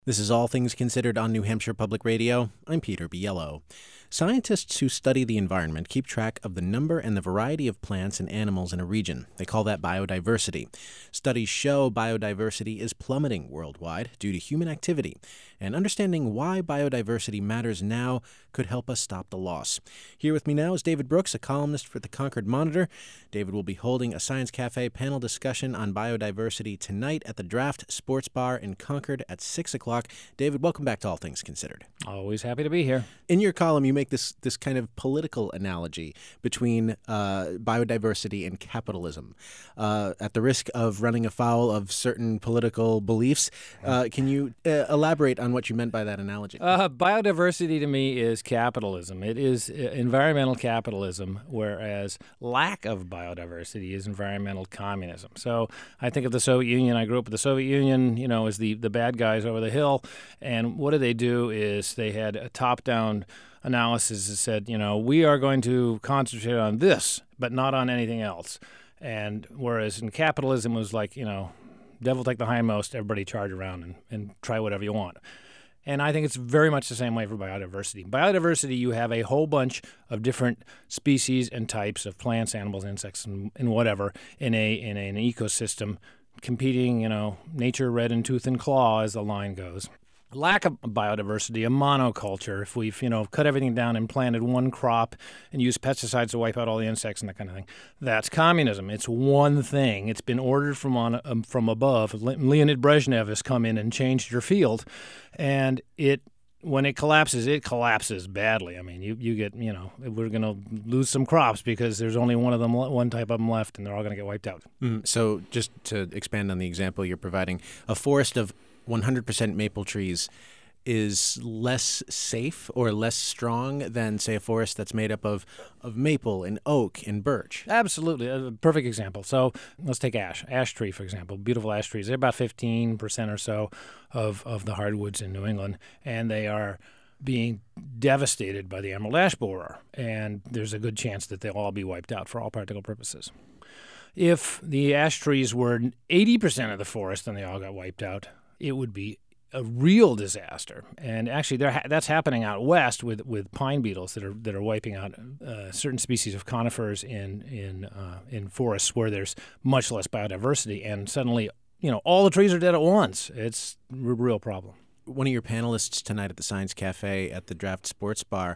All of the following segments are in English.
This is All Things Considered on New Hampshire Public Radio. I'm Peter Biello. Scientists who study the environment keep track of the number and the variety of plants and animals in a region. They call that biodiversity. Studies show biodiversity is plummeting worldwide due to human activity, and understanding why biodiversity matters now could help us stop the loss. Here with me now is David Brooks, a columnist for the Concord Monitor. David will be holding a Science Cafe panel discussion on biodiversity tonight at the Draft Sports Bar in Concord at 6 o'clock. David, welcome back to All Things Considered. Always happy to be here. In your column, you make this kind of political analogy between biodiversity and capitalism. At the risk of running afoul of certain political beliefs, can you elaborate on what you meant by that analogy? Biodiversity to me is capitalism. It is environmental capitalism, whereas lack of biodiversity is environmental communism. So I think of the Soviet Union. I grew up with the Soviet Union, as the bad guys over the hill. And what they do is they had a top-down analysis that said, we are going to concentrate on this, but not on anything else. And whereas in capitalism it was like, devil take the hindmost, everybody charge around and try whatever you want. And I think it's very much the same way for biodiversity. Biodiversity, you have a whole bunch of different species and types of plants, animals, insects, and whatever in an ecosystem competing, nature red in tooth and claw, as the line goes. Lack of biodiversity, a monoculture, if we've, cut everything down and planted one crop and used pesticides to wipe out all the insects and that kind of thing, that's communism. It's one thing. It's been ordered from above. Leonid Brezhnev has come in and changed your field, and when it collapses badly. I mean, you get, we're going to lose some crops because there's only one type of them left, and they're all going to get wiped out. So just to expand on the example you're providing, a forest of 100% maple trees is less safe or less strong than, say, a forest that's made up of maple and oak and birch. Absolutely. A perfect example. So let's take ash tree, for example. Beautiful ash trees. They're about 15% or so of the hardwoods in New England, and they are being devastated by the emerald ash borer, and there's a good chance that they'll all be wiped out for all practical purposes. If the ash trees were 80% of the forest and they all got wiped out, it would be a real disaster. And actually, that's happening out west with pine beetles that are wiping out certain species of conifers in forests where there's much less biodiversity. And suddenly, all the trees are dead at once. It's a real problem. One of your panelists tonight at the Science Cafe at the Draft Sports Bar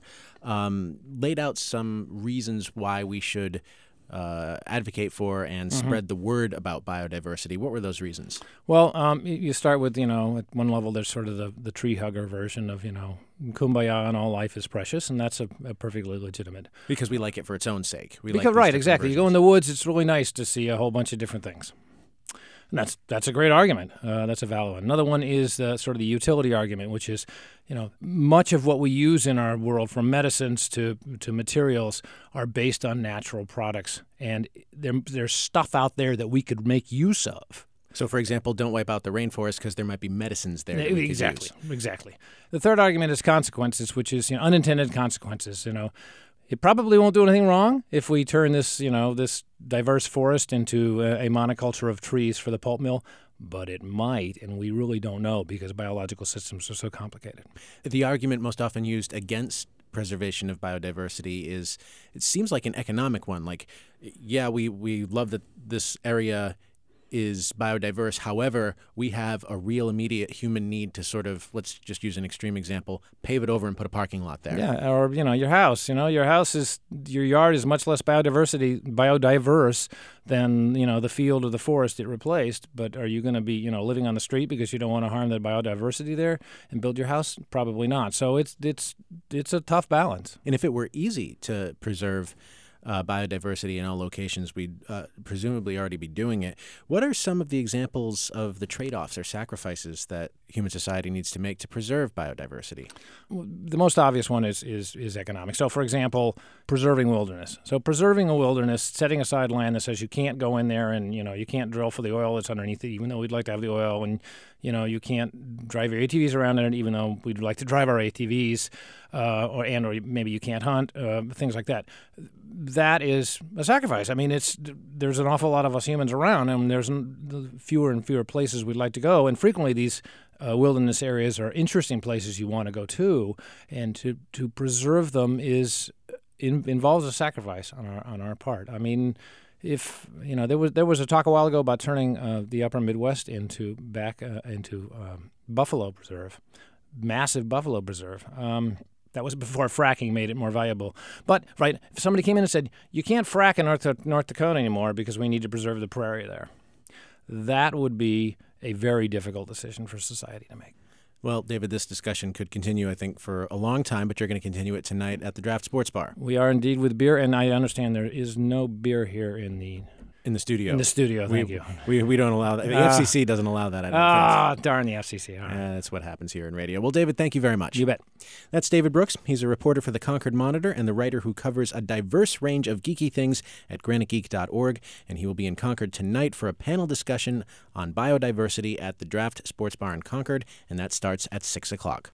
laid out some reasons why we should advocate for and spread the word about biodiversity. What were those reasons? Well, you start with, at one level, there's sort of the tree hugger version of, kumbaya and all life is precious, and that's a perfectly legitimate. Because we like it for its own sake. Right, exactly. You go in the woods, it's really nice to see a whole bunch of different things. And that's a great argument. That's a valid one. Another one is sort of the utility argument, which is, much of what we use in our world, from medicines to materials, are based on natural products. And there's stuff out there that we could make use of. So, for example, don't wipe out the rainforest because there might be medicines there that we could use. Exactly. The third argument is consequences, which is unintended consequences. It probably won't do anything wrong if we turn this, this diverse forest into a monoculture of trees for the pulp mill, but it might, and we really don't know because biological systems are so complicated. The argument most often used against preservation of biodiversity is, it seems like an economic one. Like, yeah, we love that this area is biodiverse. However, we have a real immediate human need to sort of, let's just use an extreme example, pave it over and put a parking lot there. Yeah, or, your house. Your yard is much less biodiverse than, the field or the forest it replaced. But are you going to be, living on the street because you don't want to harm the biodiversity there and build your house? Probably not. So it's a tough balance. And if it were easy to preserve biodiversity in all locations, we'd presumably already be doing it. What are some of the examples of the trade-offs or sacrifices that human society needs to make to preserve biodiversity? Well, the most obvious one is economic. So, for example, preserving wilderness. So preserving a wilderness, setting aside land that says you can't go in there and, you can't drill for the oil that's underneath it, even though we'd like to have the oil, and, you can't drive your ATVs around in it, even though we'd like to drive our ATVs, or maybe you can't hunt, things like that. That is a sacrifice. I mean, there's an awful lot of us humans around, and there's fewer and fewer places we'd like to go, and frequently these wilderness areas are interesting places you want to go to, and to preserve them involves a sacrifice on our part. I mean, if there was a talk a while ago about turning the Upper Midwest into buffalo preserve, massive buffalo preserve. That was before fracking made it more valuable. But, right, if somebody came in and said, you can't frack in North Dakota anymore because we need to preserve the prairie there, that would be a very difficult decision for society to make. Well, David, this discussion could continue, I think, for a long time, but you're going to continue it tonight at the Draft Sports Bar. We are indeed with beer, and I understand there is no beer here in the studio. In the studio, thank you. We don't allow that. The FCC doesn't allow that, I don't think. Darn the FCC. All right. That's what happens here in radio. Well, David, thank you very much. You bet. That's David Brooks. He's a reporter for the Concord Monitor and the writer who covers a diverse range of geeky things at granitegeek.org, and he will be in Concord tonight for a panel discussion on biodiversity at the Draft Sports Bar in Concord, and that starts at 6 o'clock.